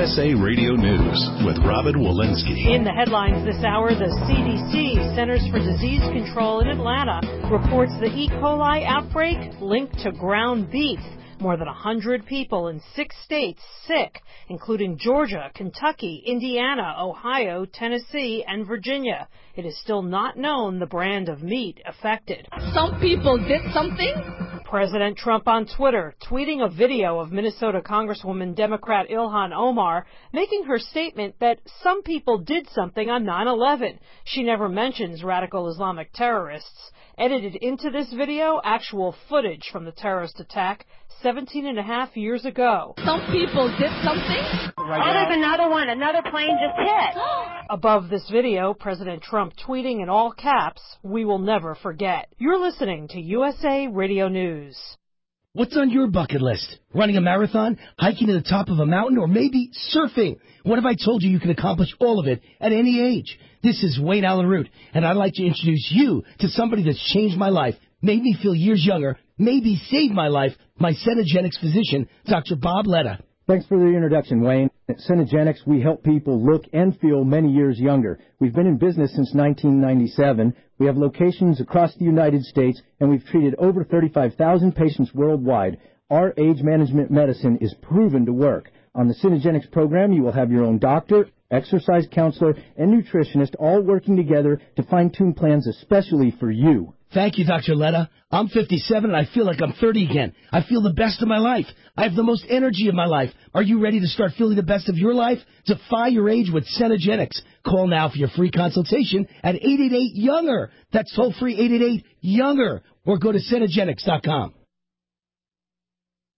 USA Radio News with Robin Walensky. In the headlines this hour, the CDC, Centers for Disease Control in Atlanta, reports the E. coli outbreak linked to ground beef. More than 100 people in 6 states sick, including Georgia, Kentucky, Indiana, Ohio, Tennessee, and Virginia. It is still not known the brand of meat affected. Some people did something. President Trump on Twitter tweeting a video of Minnesota Congresswoman Democrat Ilhan Omar making her statement that some people did something on 9/11. She never mentions radical Islamic terrorists. Edited into this video, actual footage from the terrorist attack 17 and a half years ago. Some people did something. Oh, there's another one. Another plane just hit. Above this video, President Trump tweeting in all caps, "We will never forget." You're listening to USA Radio News. What's on your bucket list? Running a marathon, hiking to the top of a mountain, or maybe surfing? What if I told you you can accomplish all of it at any age? This is Wayne Allen Root, and I'd like to introduce you to somebody that's changed my life, made me feel years younger, maybe saved my life, my Cenegenics physician, Dr. Bob Letta. Thanks for the introduction, Wayne. At Cenegenics, we help people look and feel many years younger. We've been in business since 1997. We have locations across the United States, and we've treated over 35,000 patients worldwide. Our age management medicine is proven to work. On the Cenegenics program, you will have your own doctor, exercise counselor, and nutritionist all working together to fine-tune plans especially for you. Thank you, Dr. Letta. I'm 57 and I feel like I'm 30 again. I feel the best of my life. I have the most energy of my life. Are you ready to start feeling the best of your life? Defy your age with Cenegenics. Call now for your free consultation at 888-YOUNGER. That's toll-free 888-YOUNGER. Or go to Cenegenics.com.